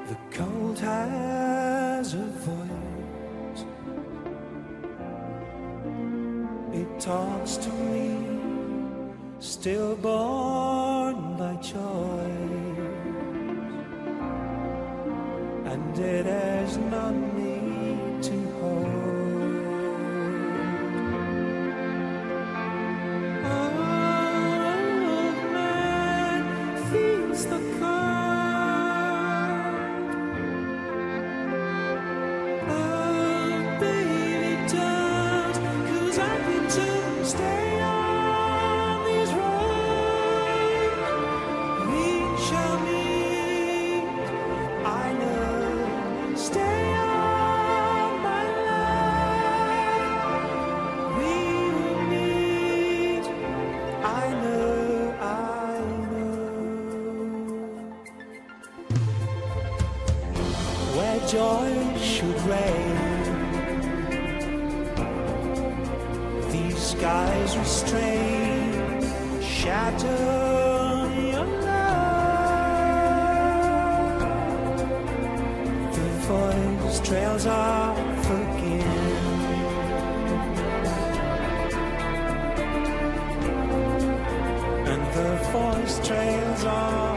The cold has a voice. It talks to me, stillborn by choice, and it has not me to hold. Old man feels the cold. Oh, baby, don't, 'cause I've been to stay on these roads. We shall meet, I know. Stay on, my love. We will meet, I know, I know. Where joy should reign, these skies restrain, shatter your love. The voice trails off again, and the voice trails off.